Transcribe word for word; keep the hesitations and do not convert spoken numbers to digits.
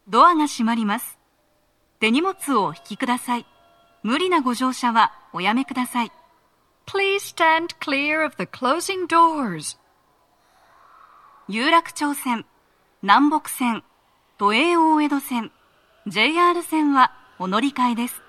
ドアが閉まります。手荷物をお引きください。無理なご乗車はおやめください。 Please stand clear of the closing doors. 有楽町線、南北線、都営大江戸線、ジェイアール 線はお乗り換えです。